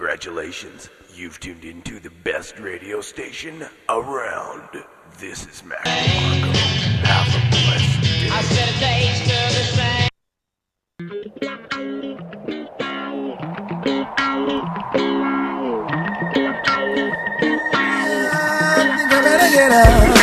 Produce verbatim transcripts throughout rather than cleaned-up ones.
Congratulations, you've tuned into the best radio station around. This is Mac DeMarco. Have a blessed day. I said a day's to the same. You better get up.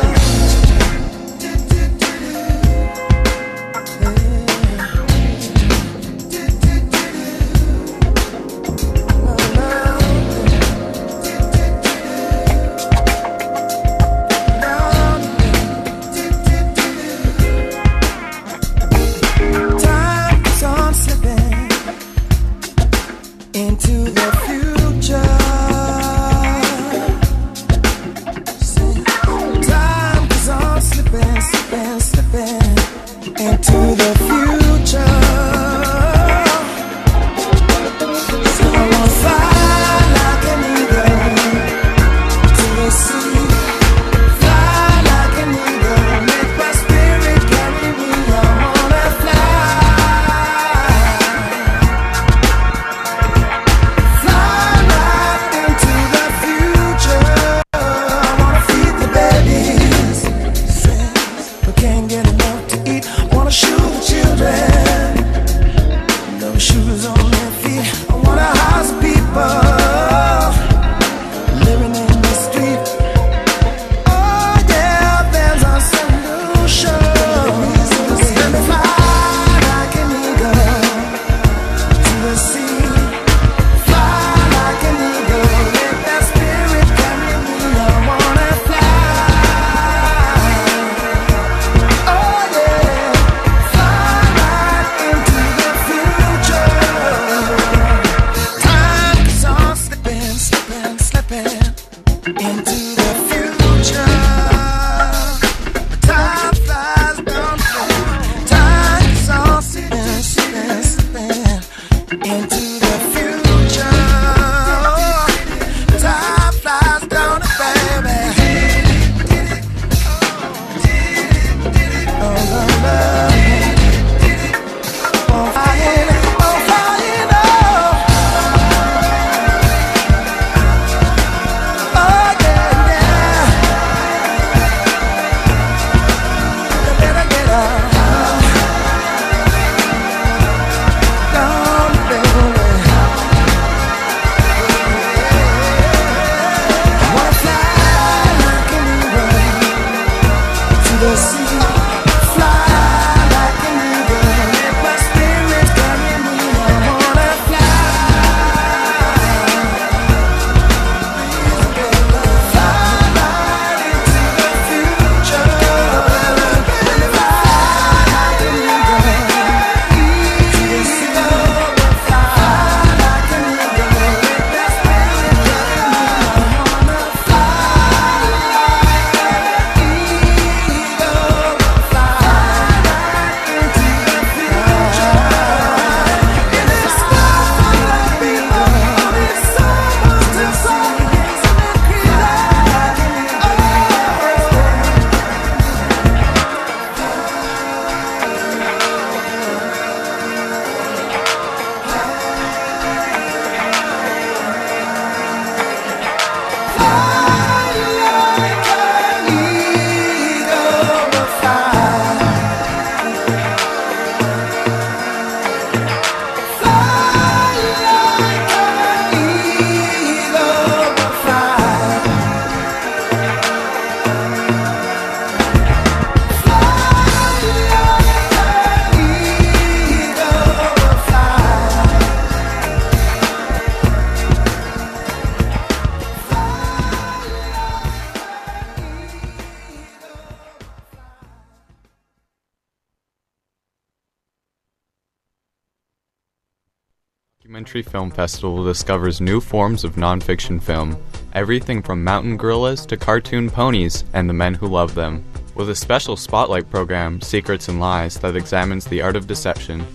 Documentary Film Festival discovers new forms of nonfiction film, everything from mountain gorillas to cartoon ponies and the men who love them, with a special spotlight program, Secrets and Lies, that examines the art of deception.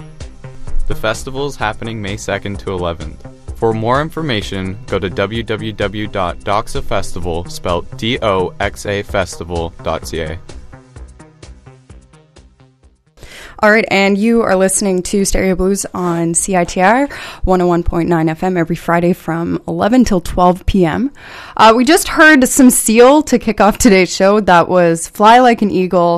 The festival is happening May second to eleventh. For more information, go to w w w dot doxa festival, spelled D O X A festival dot C A. All right, and you are listening to Stereo Blues on C I T R one oh one point nine F M every Friday from eleven till twelve p.m. Uh, we just heard some Seal to kick off today's show. That was Fly Like an Eagle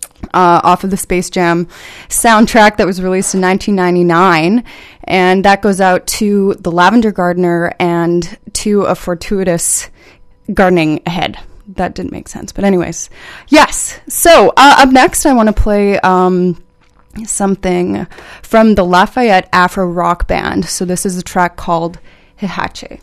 uh, off of the Space Jam soundtrack that was released in nineteen ninety-nine. And that goes out to the Lavender Gardener and to a fortuitous gardening ahead. That didn't make sense. But anyways, yes. So uh, up next, I want to play um, something from the Lafayette Afro Rock Band. So this is a track called Hihache.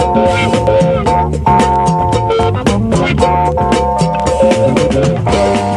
Thank you.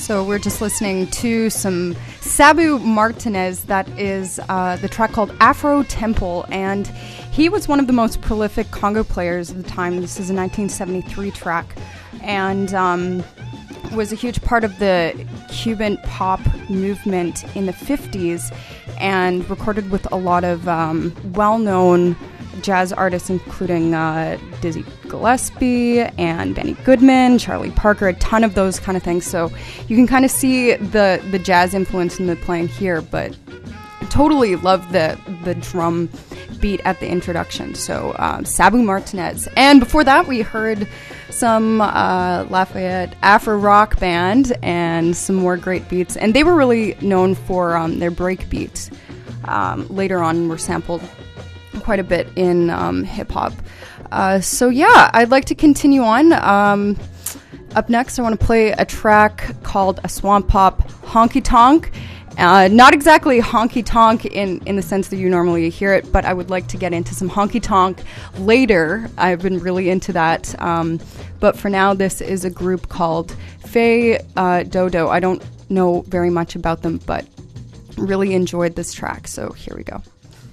So we're just listening to some Sabu Martinez. That is uh, the track called Afro Temple, and he was one of the most prolific conga players of the time. This is a nineteen seventy-three track, and um, was a huge part of the Cuban pop movement in the fifties, and recorded with a lot of um, well-known jazz artists, including uh, Dizzy Gillespie and Benny Goodman, Charlie Parker, a ton of those kind of things. So you can kind of see the, the jazz influence in the playing here, but totally love the, the drum beat at the introduction. So um, Sabu Martinez. And before that, we heard some uh, Lafayette Afro Rock Band and some more great beats. And they were really known for um, their break beats. Um, later on were sampled quite a bit in um, hip-hop. Uh, so yeah, I'd like to continue on. Um, up next, I want to play a track called A Swamp Pop Honky Tonk. Uh, not exactly honky tonk in, in the sense that you normally hear it, but I would like to get into some honky tonk later. I've been really into that. Um, but for now, this is a group called Faye uh, Dodo. I don't know very much about them, but really enjoyed this track. So here we go.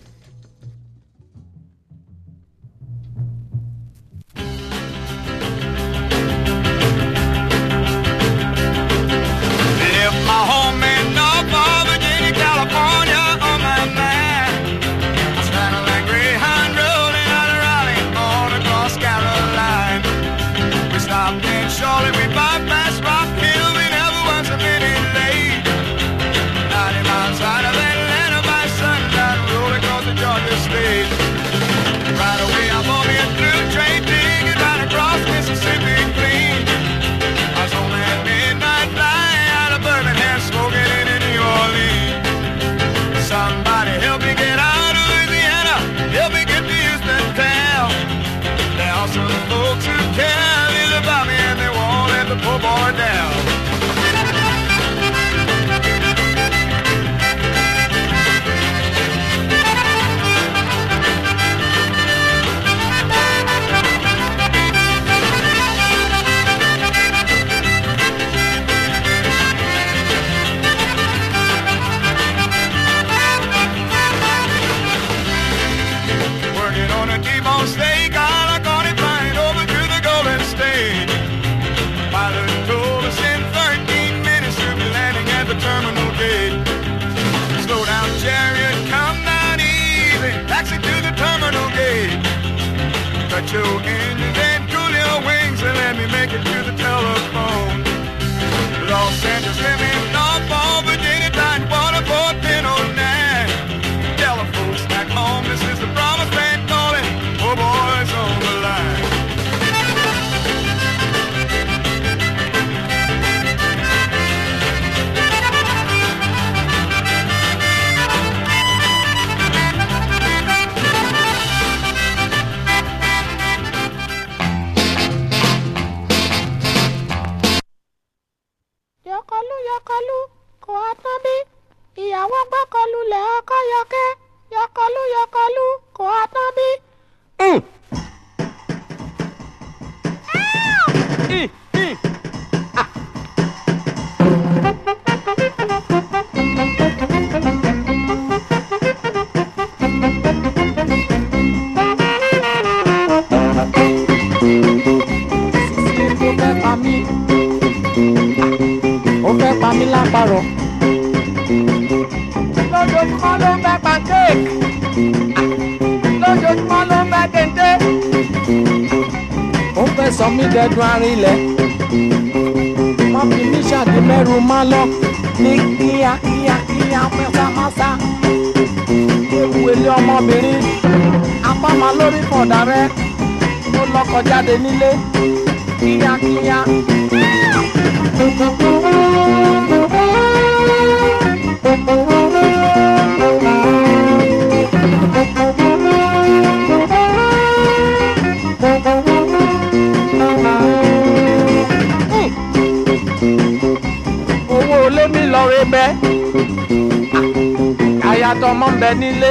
Your engines and cool your wings and let me make it to the telephone. Los Angeles, let me North Ball, Virginia, Tidewater, four ten oh nine. Telephone back home, this is the promised land calling. Oh, boys on the line. Yọkọlú yọkọlú kò á tán bí ìyàwó gbọ́kọlù lẹ̀ ọkọ yọkẹ́ yọkọlú yọkọlú kò á tán bí. Sísí tó fẹ́ pa mí. Ó fẹ́ pa mí lápárọ̀. Lójoojúmọ́ ló ń fẹ́ pancake. Lójoojúmọ́ ló ń fẹ́ kéńté. Ó fẹ́ sọ mí dẹdun arinlẹ̀. Wọ́n fi mí ṣàdé mẹ́rù má lọ. Ní kíá kíá kíá mẹ́sàmásá. Ewu ilé ọmọbìnrin. Apá máa lórí fọ̀dà rẹ̀. Ó lọ́kọ̀ jáde nílé. Kíá kíá. Owó olé mi lọ rẹ bẹ́ àyàtọ̀ ọmọ ń bẹ nílé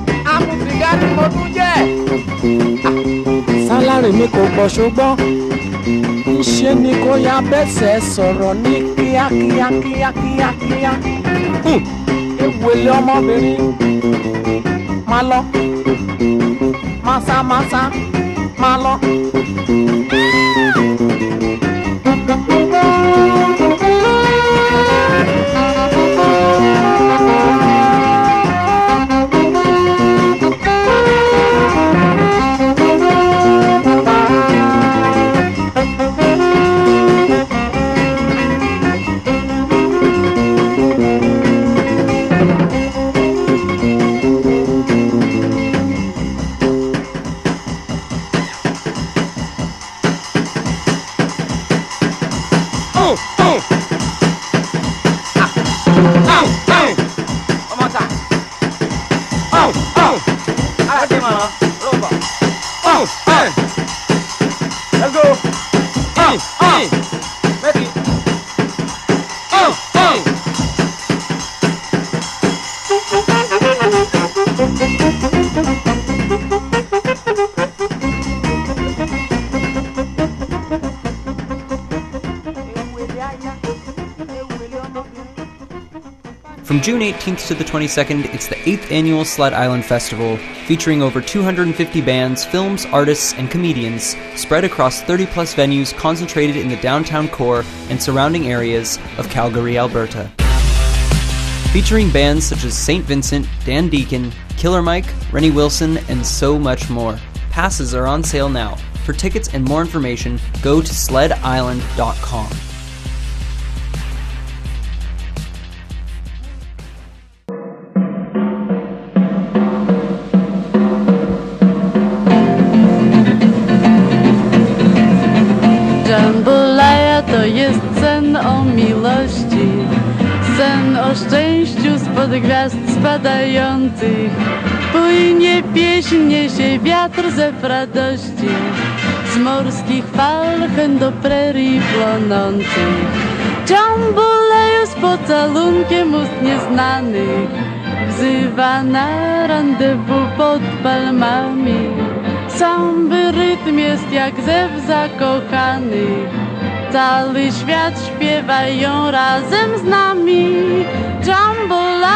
amúsìgá ni mo tún jẹ́ sálárì mi kò pọ̀ ṣùgbọ́n Ṣé ni kò yá bẹ́sẹ̀ sọ̀rọ̀ ní kíákíá kíákíá kíá. Ewele ọmọbìnrin máa lọ. Másá másá máa lọ. From June eighteenth to the twenty-second, it's the eighth Annual Sled Island Festival, featuring over two hundred fifty bands, films, artists, and comedians spread across thirty plus venues concentrated in the downtown core and surrounding areas of Calgary, Alberta. Featuring bands such as Saint Vincent, Dan Deacon, Killer Mike, Rennie Wilson, and so much more. Passes are on sale now. For tickets and more information, go to sled island dot com. Jambalaya to jest sen o miłości, sen o szczęściu spod gwiazd spadających. Płynie pieśń, niesie wiatr zew radości, z morskich fal chęt do prerii płonących. Jambalaya z pocalunkiem ust nieznanych wzywa na randewu pod palmami. Sam rytm jest jak zew zakochanych, cały świat śpiewają razem z nami. Jambalaya,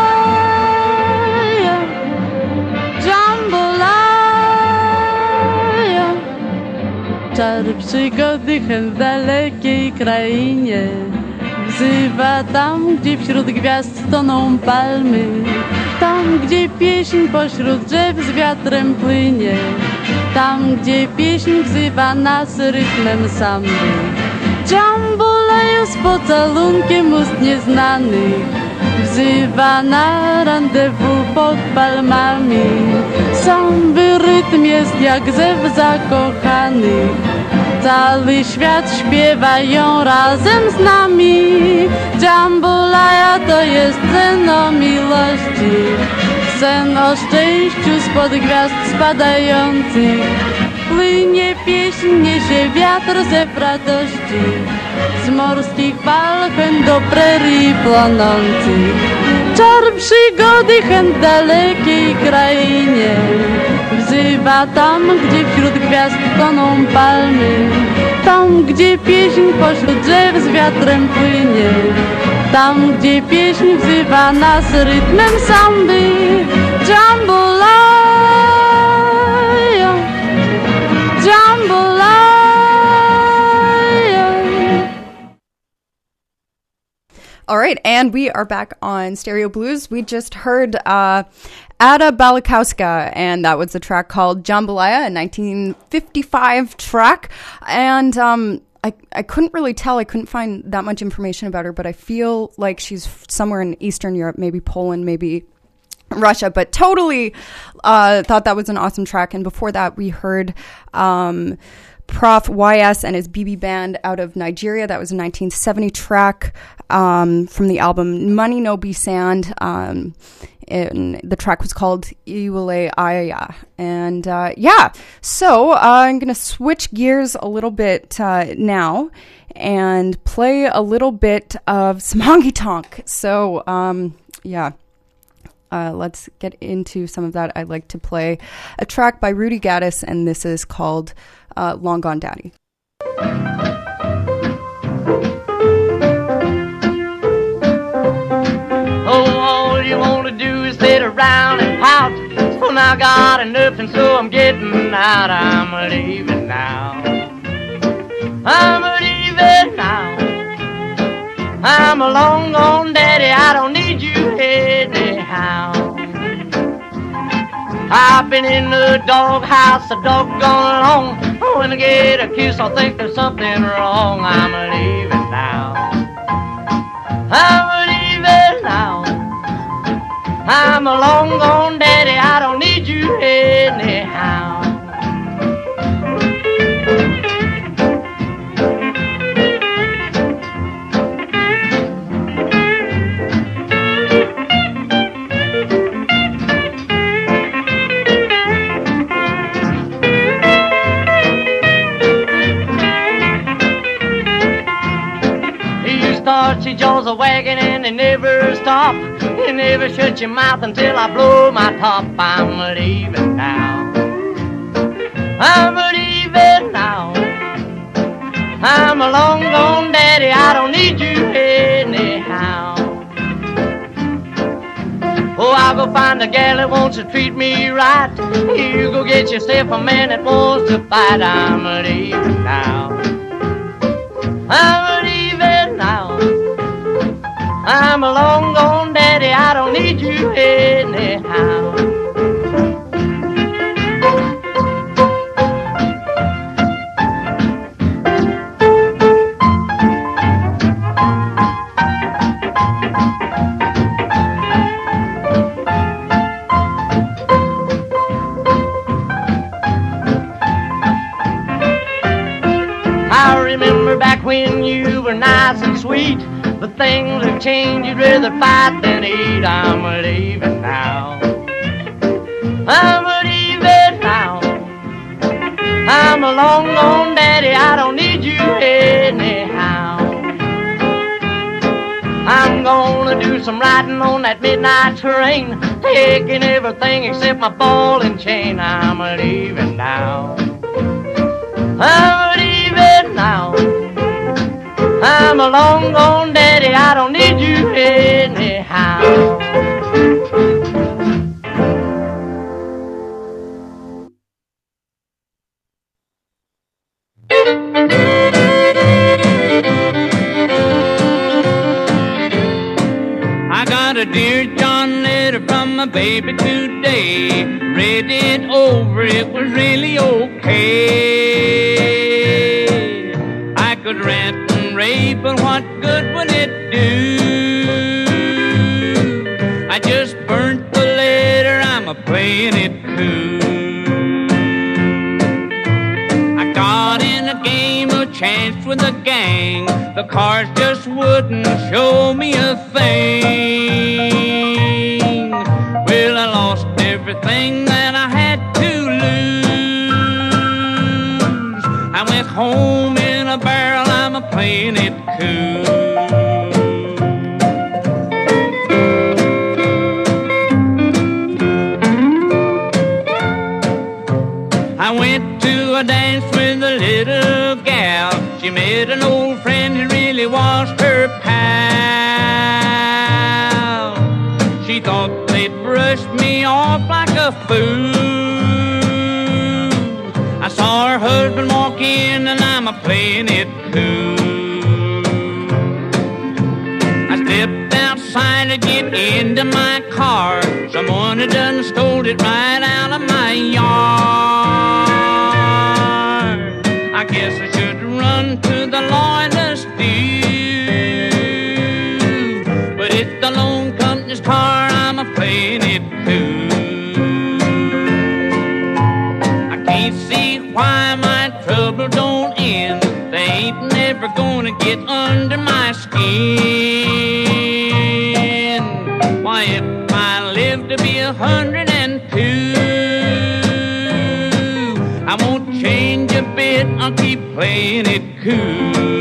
jambalaya, czar przygody chęt w dalekiej krainie wzywa tam, gdzie wśród gwiazd toną palmy, tam, gdzie pieśń pośród drzew z wiatrem płynie, tam, gdzie pieśń wzywa nas rytmem samby. Jambalaya z pocalunkiem ust nieznanych wzywa na randewu pod palmami. Sam rytm jest jak zew zakochanych, cały świat śpiewają razem z nami. Jambalaya to jest sen o miłości, sen o szczęściu spod gwiazd spadających. Płynie pieśń, niesie wiatr zew radości, z morskich fal chęt do prerii płonących. Czar przygody chęt w dalekiej krainie wzywa tam, gdzie wśród gwiazd toną palmy, tam, gdzie pieśń pośród drzew z wiatrem płynie, tam, gdzie pieśń wzywa nas rytmem samby. Jambalaya, jambalaya. All right, and we are back on Stereo Blues. We just heard uh, Ada Balikowska, and that was a track called Jambalaya, a nineteen fifty-five track. And um, I, I couldn't really tell. I couldn't find that much information about her, but I feel like she's somewhere in Eastern Europe, maybe Poland, maybe Russia, but totally uh, thought that was an awesome track. And before that, we heard Um, Prof Y S and his B B band out of Nigeria. That was a nineteen seventy track um, from the album Money No Be Sand. Um, and the track was called Iwale Aya. And uh, yeah, so uh, I'm going to switch gears a little bit uh, now and play a little bit of some honky tonk. So um, yeah. Uh, let's get into some of that. I'd like to play a track by Rudy Gaddis, and this is called uh, Long Gone Daddy. Oh, all you want to do is sit around and pout. So now I got enough and so I'm getting out. I'm leaving now. I'm leaving now. I'm a long gone daddy, I don't need you anyhow. I've been in the doghouse a doggone long. When I get a kiss, I'll think there's something wrong. I'm leaving now. I'm leaving now. I'm a long gone daddy, I don't need you anyhow. See jaws a wagging and they never stop. You never shut your mouth until I blow my top. I'm leaving now. I'm leaving now. I'm a long gone daddy, I don't need you anyhow. Oh, I'll go find a gal that wants to treat me right. You go get yourself a man that wants to fight. I'm leaving now. I'm leaving now. I'm a long gone daddy, I don't need you anyhow. I remember back when you were nice and sweet. But things have changed, you'd rather fight than eat. I'm leaving now. I'm leaving now. I'm a long gone daddy, I don't need you anyhow. I'm gonna do some riding on that midnight train, taking everything except my ball and chain. I'm leaving now. I'm leaving now. I'm a long gone daddy, I don't need you anyhow. I got a Dear John letter from my baby today. Read it over, it was really okay. I could rant and rave, but what good would it do? I just burnt the letter, I'm a playing it cool. I got in a game of chance with a gang. The cards just wouldn't show me a thing. Well, I lost everything that I had to lose. I went home in a barrel, I'm a playing it cool. I went to a dance with a little gal. She met an old friend who really was her pal. She thought they'd brush me off like a fool. I saw her husband walk in and I'm a playing it cool. I stepped outside to get into my car. Someone had done stole it right out of my yard. I guess I should run to the law and just do. But it's the loan company's car, I'm a playing it cool. I can't see why my trouble don't end. They ain't never gonna get under my skin. Why, if I live to be a hundred and two, I won't change a bit, I'll keep playing it cool.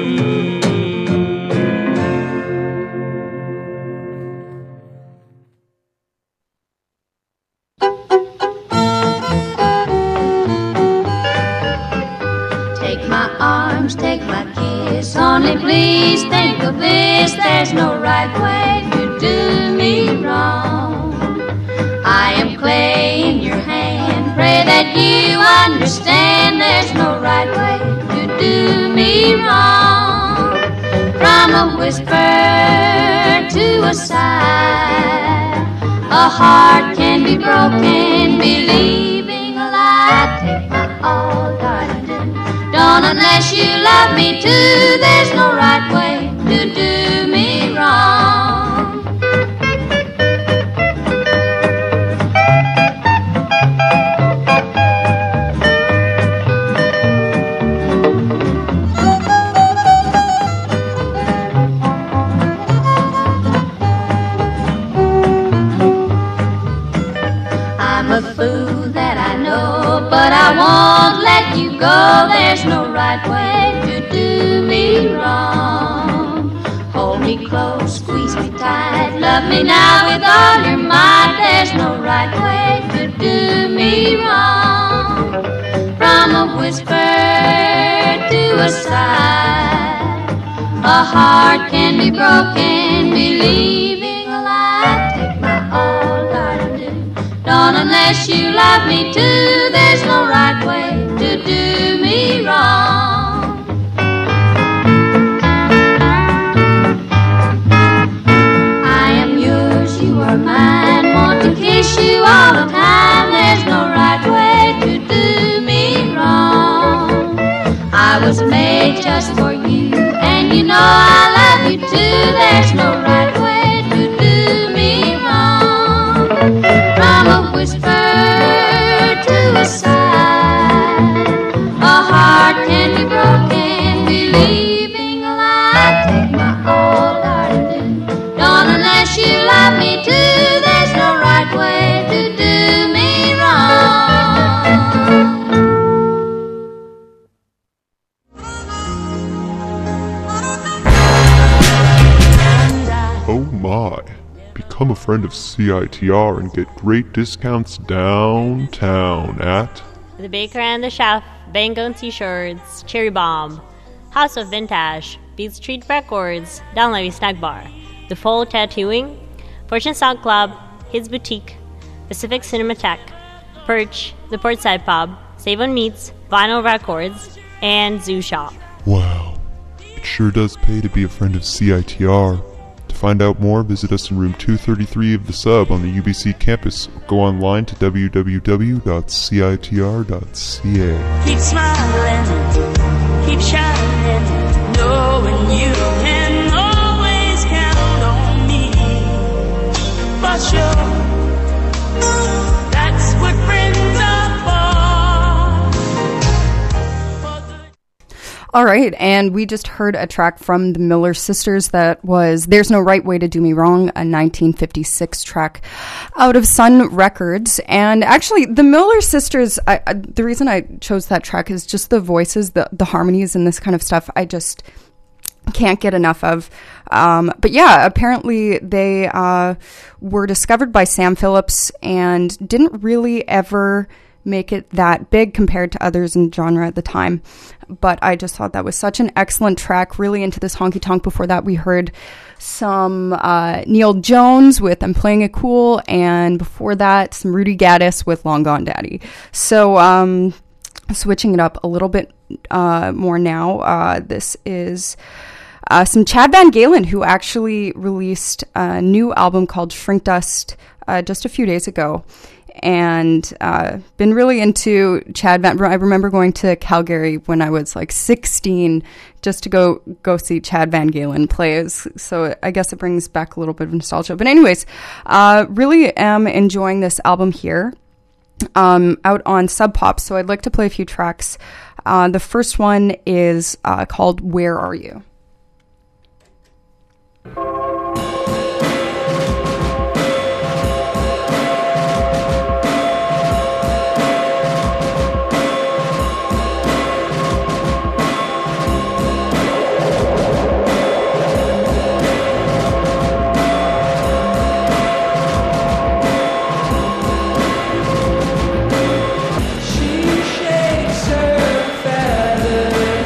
Take Take my arms, take my kiss. Only please think of this. There's no right way to do me wrong. I am clay in your hand. Pray that you understand. There's no right way to do me wrong. From a whisper to a sigh, a heart can be broken, believing a lie. Take my all, darling, do. Don't unless you love me too. There's no right way to do me wrong. I'm a fool that I know, but I won't let you go. There's no right way to do me wrong. Hold me close, squeeze me tight, love me now with all your might. There's no right way to do me wrong. From a whisper to a sigh, a heart can be broken, believing a lie. Take my all, darling, do. Don't unless you love me too. There's no right way to do me wrong. I am yours, you are mine. Want to kiss you all the time. There's no right way to do me wrong. I was made just for you, and you know I love you too. There's no right way to do me wrong. From a whisper to a sigh, a heart can be broken, believing a lie. Take my all, darling, do. Don't unless you love me too. There's no right way to do me wrong. Oh my. Become a friend of C I T R and get great discounts downtown at The Baker and the Chef, Bangone T-shirts, Cherry Bomb, House of Vintage, Beat Street Records, Down Levy Snack Bar, The Full Tattooing, Fortune Sound Club, His Boutique, Pacific Cinematheque, Perch, The Portside Pub, Save on Meats, Vinyl Records, and Zoo Shop. Wow. It sure does pay to be a friend of C I T R. To find out more, visit us in room two thirty-three of the Sub on the U B C campus. Or go online to w w w dot c i t r dot c a. Keep smiling, keep shining, knowing you can always count on me. For sure, that's what friends are for. All right, and we just heard a track from the Miller Sisters that was There's No Right Way to Do Me Wrong, a nineteen fifty-six track out of Sun Records. And actually, the Miller Sisters, I, I, the reason I chose that track is just the voices, the, the harmonies and this kind of stuff. I just can't get enough of. Um, but yeah, apparently they uh, were discovered by Sam Phillips and didn't really ever make it that big compared to others in genre at the time. But I just thought that was such an excellent track, really into this honky tonk. Before that, we heard some uh, Neil Jones with I'm Playing It Cool, and before that, some Rudy Gaddis with Long Gone Daddy. So um, switching it up a little bit uh, more now, uh, this is uh, some Chad Van Galen, who actually released a new album called Shrink Dust uh, just a few days ago. And uh, been really into Chad Van. I remember going to Calgary when I was like sixteen just to go go see Chad Van Galen play. So I guess it brings back a little bit of nostalgia. But anyways, uh, really am enjoying this album here, um, out on Sub Pop. So I'd like to play a few tracks. Uh, the first one is uh, called Where Are You? She shakes her feathers.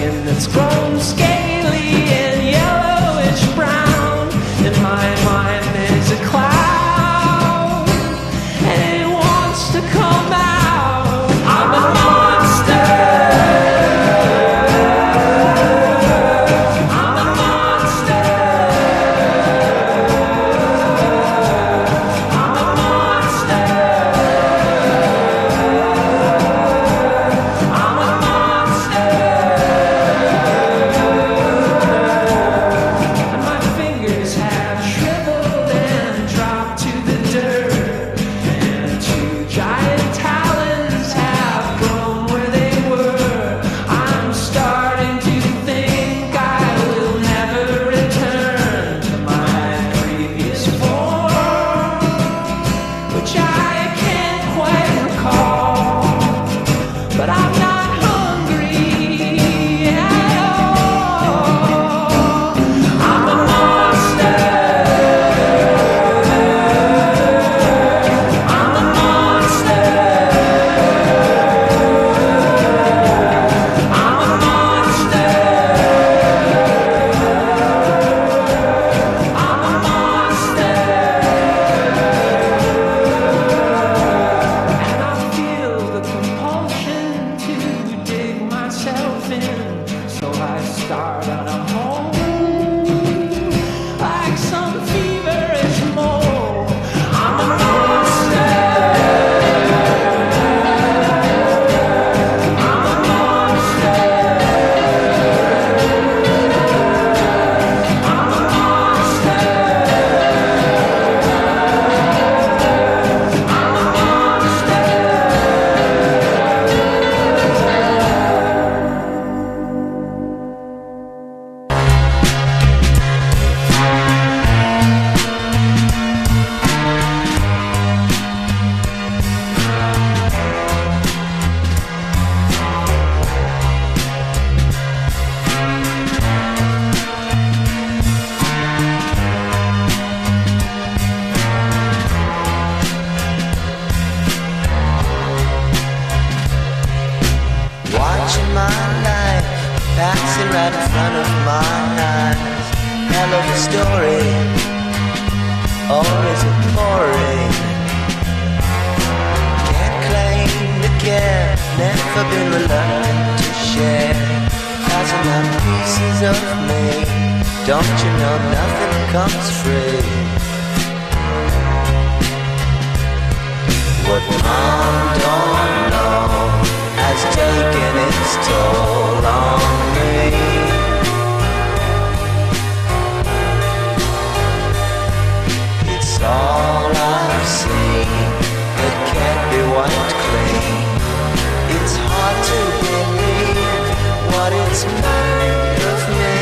skin that's grown scaly and yellowish brown. And my mind is a cloud, and it wants to come out. I'm a monster. I'm a monster. I'm a monster. I'm a monster. And my fingers have shriveled and dropped to the dirt, and two giant talons have grown where they were. I'm starting to think I will never return to my previous form, which I can't quite recall. But I'm not hungry at all. I'm a monster. I'm a monster. I'm a monster. I'm a monster. And I feel the compulsion to dig myself in, so I start on a hole like some feverish mole. I'm a monster. I'm a monster. I'm a monster. I'm a monster. Watching my life passing right in front of my eyes. Hell of a story, or is it boring? Can't claim to care, never been reluctant to share. Passing out pieces of me, don't you know nothing comes free? What mom don't know has taken its toll on me. It's all I've seen that can't be wiped clean. It's hard to believe what it's made of me.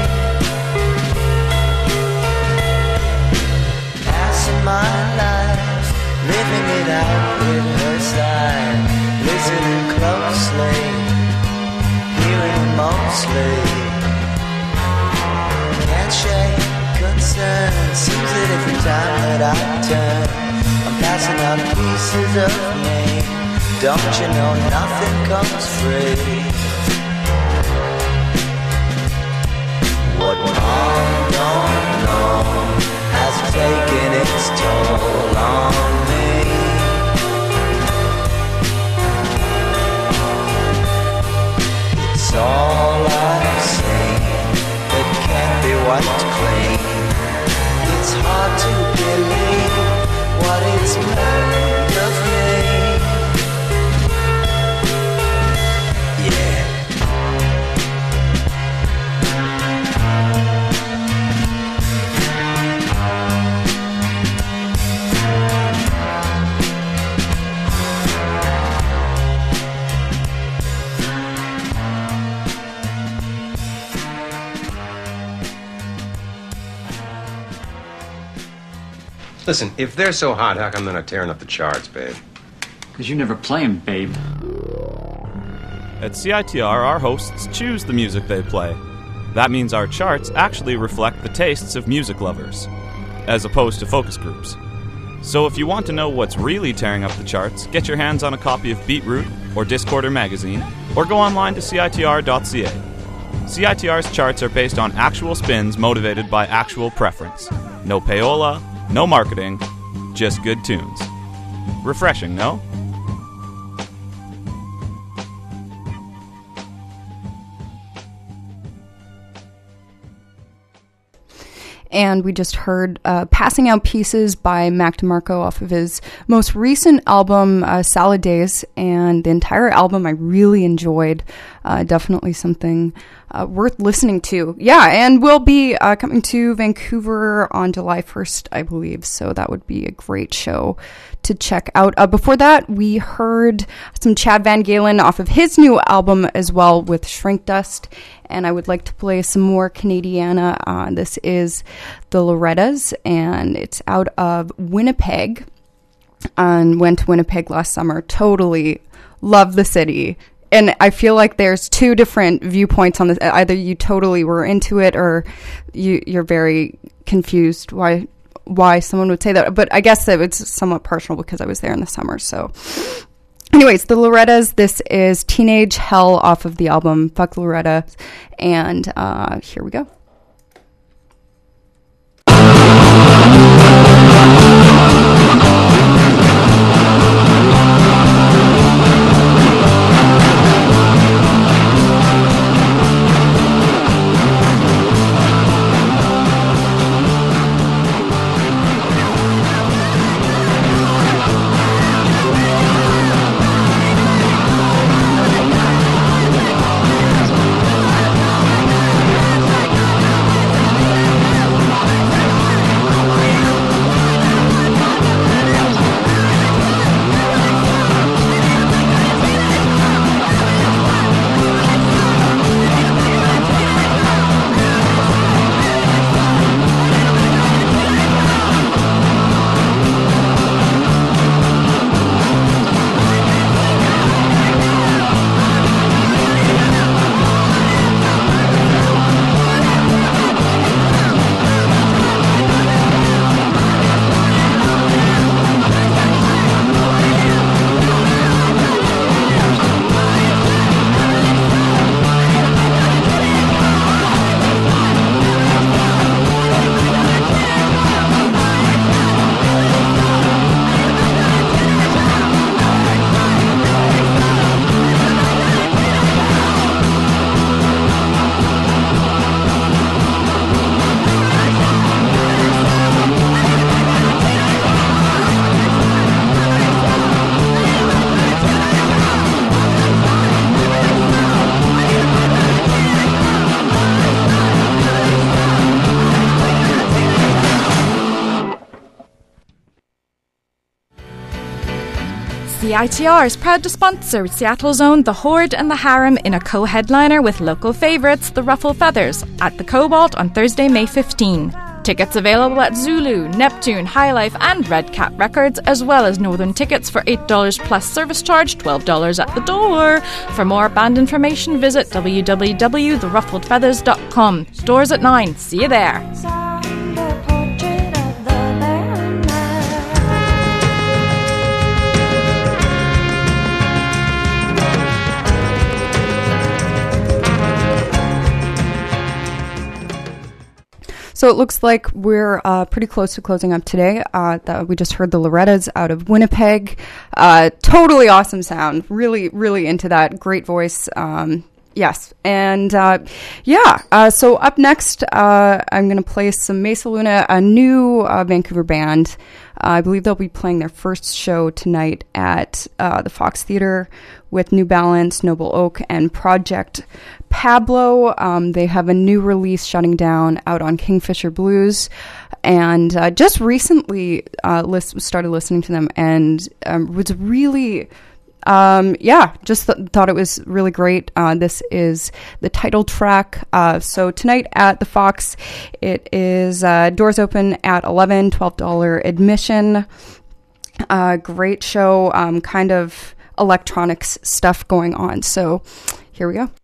Passing my life, living it out with her side, listening closely, hearing mostly. Can't shake concern, seems that every time that I turn, I'm passing out pieces of me. Don't you know nothing comes free? What mom don't know has taken its toll on me. It's all I've seen that can't be wiped clean. It's hard to believe what it's made of me. Yeah. Listen, if they're so hot, how come they're not tearing up the charts, babe? Because you never play 'em, babe. At C I T R, our hosts choose the music they play. That means our charts actually reflect the tastes of music lovers, as opposed to focus groups. So if you want to know what's really tearing up the charts, get your hands on a copy of Beatroot or Discorder magazine, or go online to C I T R dot C A. C I T R's charts are based on actual spins motivated by actual preference. No payola, no marketing, just good tunes. Refreshing, no? And we just heard uh, Passing Out Pieces by Mac DeMarco off of his most recent album, uh, Salad Days. And the entire album I really enjoyed. Uh, definitely something uh, worth listening to. Yeah, and we'll be uh, coming to Vancouver on July first, I believe. So that would be a great show to check out. Uh, before that, we heard some Chad Van Galen off of his new album as well with Shrink Dust. And I would like to play some more Canadiana. Uh, this is the Lorettas, and it's out of Winnipeg. And went to Winnipeg last summer. Totally love the city. And I feel like there's two different viewpoints on this. Either you totally were into it, or you, you're very confused why why someone would say that. But I guess that it's somewhat personal because I was there in the summer. So anyways, the Lorettas, this is Teenage Hell off of the album Fuck Loretta. And uh, here we go. C I T R is proud to sponsor Seattle's own The Horde and the Harem in a co-headliner with local favourites The Ruffle Feathers at the Cobalt on Thursday, May fifteenth. Tickets available at Zulu, Neptune, High Life and Red Cat Records, as well as Northern tickets for eight dollars plus service charge, twelve dollars at the door. For more band information, visit w w w dot the ruffled feathers dot com. Doors at nine. See you there. So it looks like we're uh, pretty close to closing up today. Uh, the, we just heard the Lorettas out of Winnipeg. Uh, totally awesome sound. Really, really into that. Great voice. Um, yes. And uh, yeah, uh, so up next, uh, I'm going to play some Mesa Luna, a new uh, Vancouver band. Uh, I believe they'll be playing their first show tonight at uh, the Fox Theatre with New Balance, Noble Oak, and Project Pablo. Um, they have a new release shutting down out on Kingfisher Blues, and uh, just recently uh, list, started listening to them, and um, was really, um, yeah, just th- thought it was really great. Uh, this is the title track. Uh, so tonight at the Fox, it is uh, doors open at eleven, twelve dollars admission. Uh, great show, um, kind of electronics stuff going on. So here we go.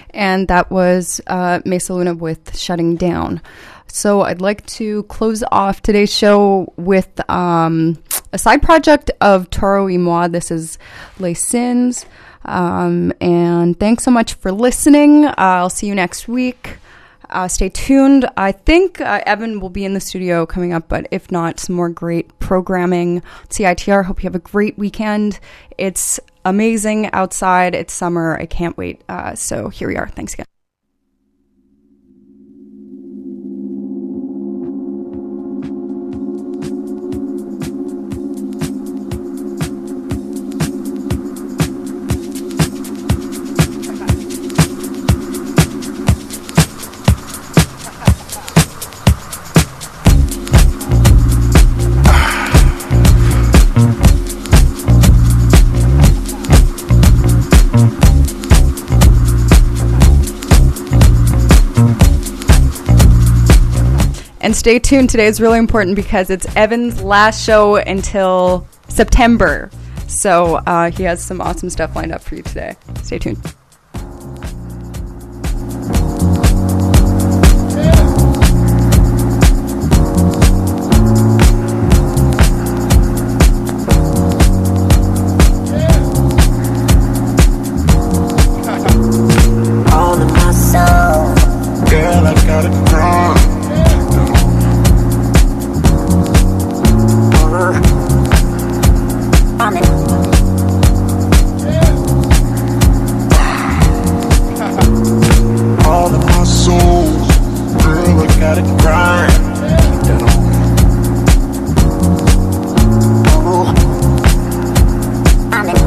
and that was uh, Mesa Luna with Shutting Down. So I'd like to close off today's show with um, a side project of Toro y Moi. This is Les Sins. Um, and thanks so much for listening. Uh, I'll see you next week. Uh, stay tuned. I think uh, Evan will be in the studio coming up, but if not, some more great programming. C I T R, hope you have a great weekend. It's amazing outside. It's summer. I can't wait. Uh, so here we are. Thanks again. And stay tuned. Today is really important because it's Evan's last show until September. So uh, he has some awesome stuff lined up for you today. Stay tuned. All in my soul, girl, I got it wrong. All of my soul, girl, I got it grind. Keep that on. Oh, I'm in.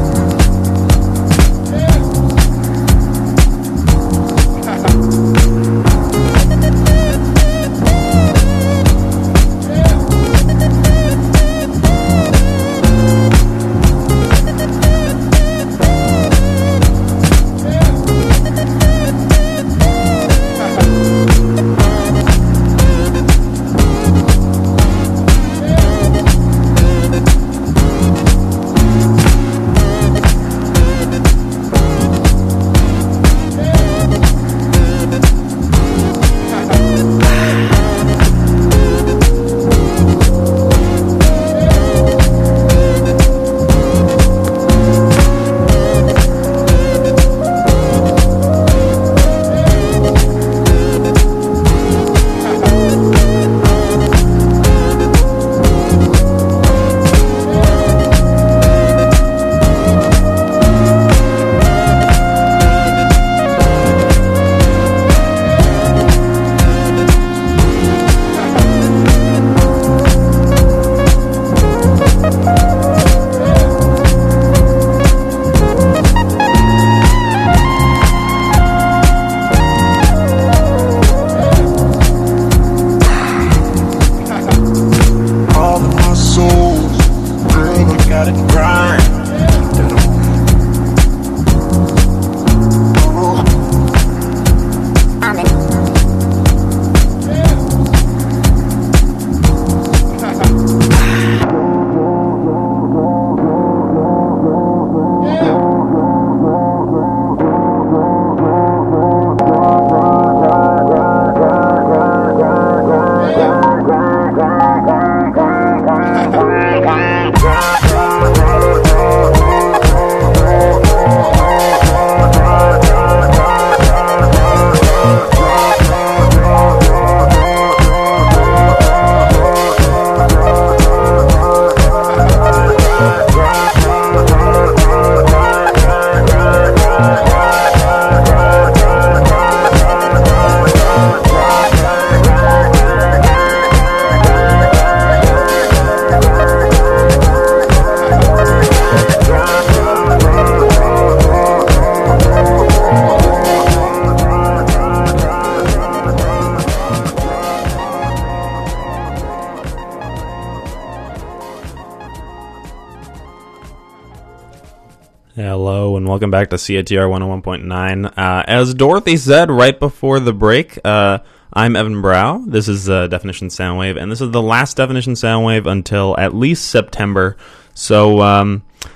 Hello and welcome back to C I T R one oh one point nine. Uh, as Dorothy said right before the break, uh, I'm Evan Brow. This is uh, Definition Soundwave, and this is the last Definition Soundwave until at least September. So um,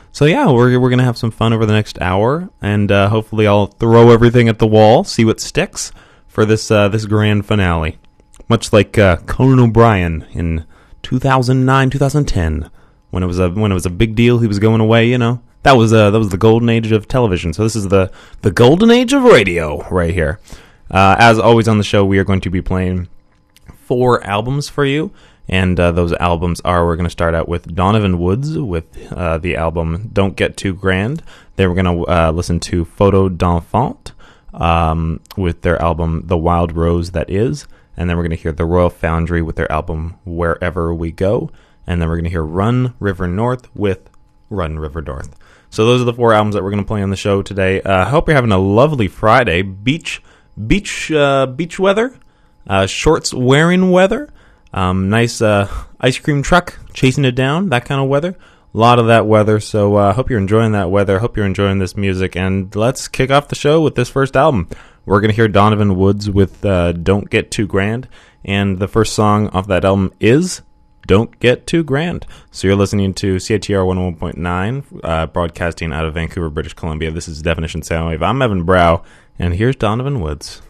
So yeah, we're we're gonna have some fun over the next hour, and uh, hopefully I'll throw everything at the wall, see what sticks for this uh, this grand finale. Much like uh, Conan O'Brien in two thousand nine, two thousand ten, when it was a when it was a big deal, he was going away. You know, that was uh, that was the golden age of television. So this is the the golden age of radio right here. Uh, as always on the show, we are going to be playing four albums for you. And uh, those albums are, we're going to start out with Donovan Woods with uh, the album Don't Get Too Grand. Then we're going to uh, listen to Photo d'Enfant um, with their album The Wild Rose That Is. And then we're going to hear The Royal Foundry with their album Wherever We Go. And then we're going to hear Run River North with Run River North. So those are the four albums that we're going to play on the show today. I uh, hope you're having a lovely Friday. Beach, beach, uh, beach weather, uh, shorts wearing weather. Um, nice uh, ice cream truck chasing it down, that kind of weather. A lot of that weather, so I uh, hope you're enjoying that weather. Hope you're enjoying this music, and let's kick off the show with this first album. We're going to hear Donovan Woods with uh, Don't Get Too Grand, and the first song off that album is Don't Get Too Grand. So you're listening to C I T R one oh one point nine, uh, broadcasting out of Vancouver, British Columbia. This is Definition Soundwave. I'm Evan Brow, and here's Donovan Woods.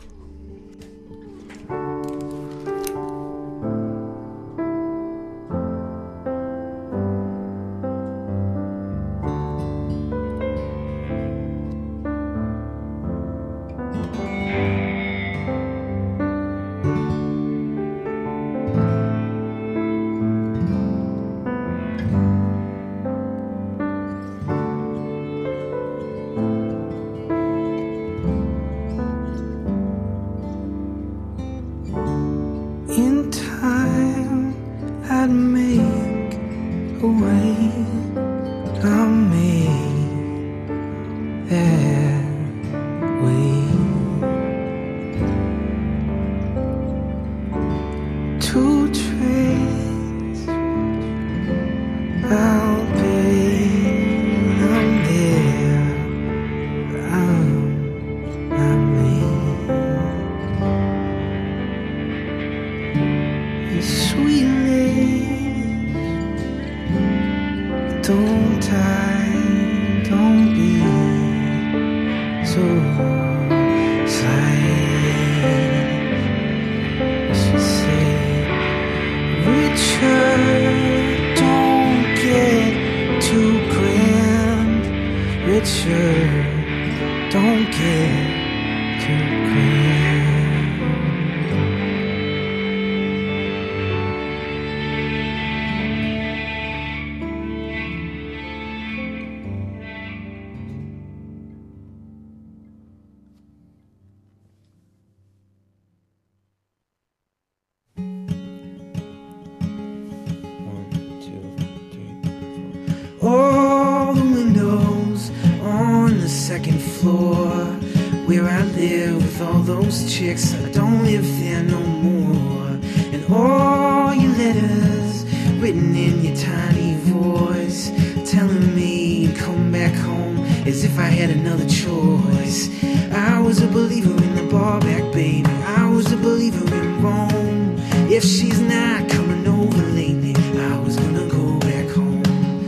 All the windows on the second floor, where I live with all those chicks, I don't live there no more. And all your letters written in your tiny voice, telling me to come back home as if I had another choice. I was a believer in the bar back, baby. I was a believer in Rome. If she's not coming over lately, I was gonna go back home.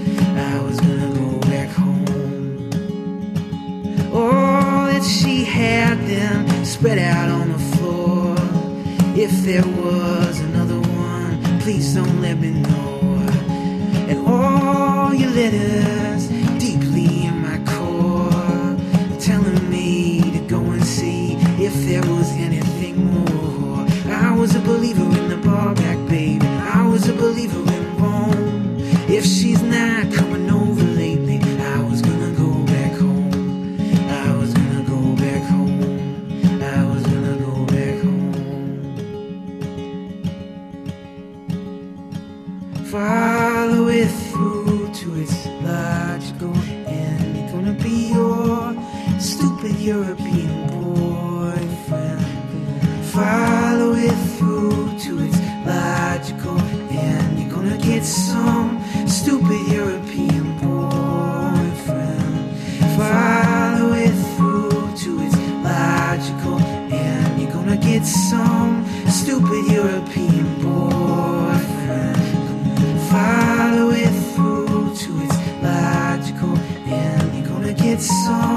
I was gonna go back home. All that she had then spread out on the floor. If there was another one, please don't let me know. And all your letters deeply in my core, telling me to go and see if there was anything more. I was a believer in the bar back, baby. I was a believer in Rome. If she's not coming over lately, I was gonna go back home. I was gonna go back home. I was gonna go back home. Follow it through to its logical end. You're gonna be your stupid European boyfriend. Follow it through to its logical end. You're gonna get some stupid European boyfriend. Follow it through to its logical end. You're gonna get some stupid European boyfriend. Follow it through to its logical it's so